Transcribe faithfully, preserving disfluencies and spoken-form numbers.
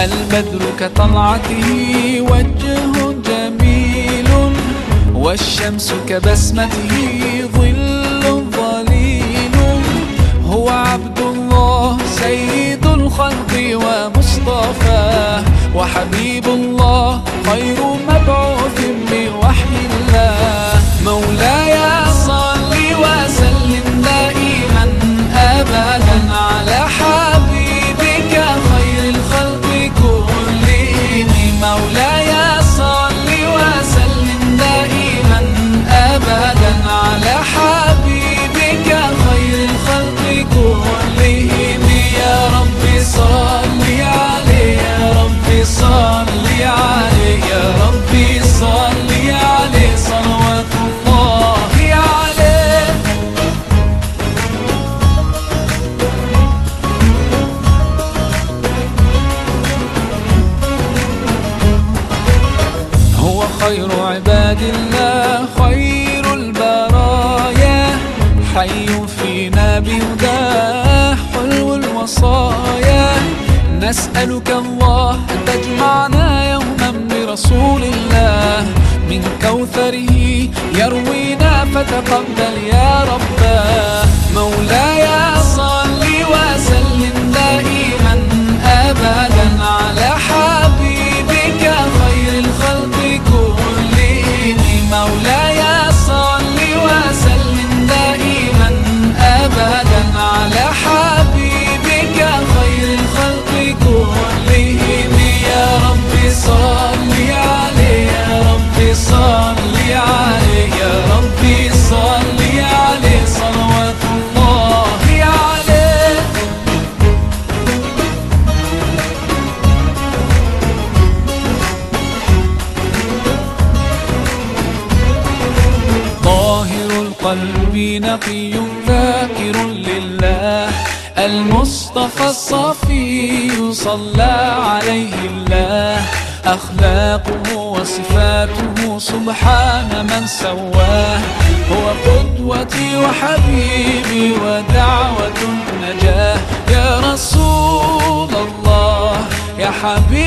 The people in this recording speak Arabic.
البدر كطلعته وجه جميل، والشمس كبسمته ظل ظليل. هو عبد الله سيد الخلق ومصطفاه، وحبيب الله خير مبعوث بوحي الله. مولاي صل وسلم دائما أبدا على حبيبك خير الخلق كلهم. مولاي صل وسلم دائما أبدا على حبيبك خير الخلق كلهم. يا رب صل عليه، يا رب صل عليه، يا رب صل عليه صلوات الله عليه. هو خير عباد الله خير البرايا، حي فينا بهداه حلو الوصايا. نسألك الله أن تجمعنا يوما برسول الله، من كوثره يروينا فتقبل يا رباه. مولاي صل وسلم دائما أبدا على حبيبك خير الخلق كلهم. مولاي صل وسلم دائما أبدا على حبيبك خير الخلق كلهم. يا رب صل عليه، يا رب صل عليه، يا رب صل عليه صلوات الله عليه. طاهر القلب نقي ذاكر لله، المصطفى الصفي صلى عليه الله. أخلاقه وصفاته سبحان من سواه، هو قدوتي وحبيبي ودعوة النجاة. يا رسول الله يا حبيبي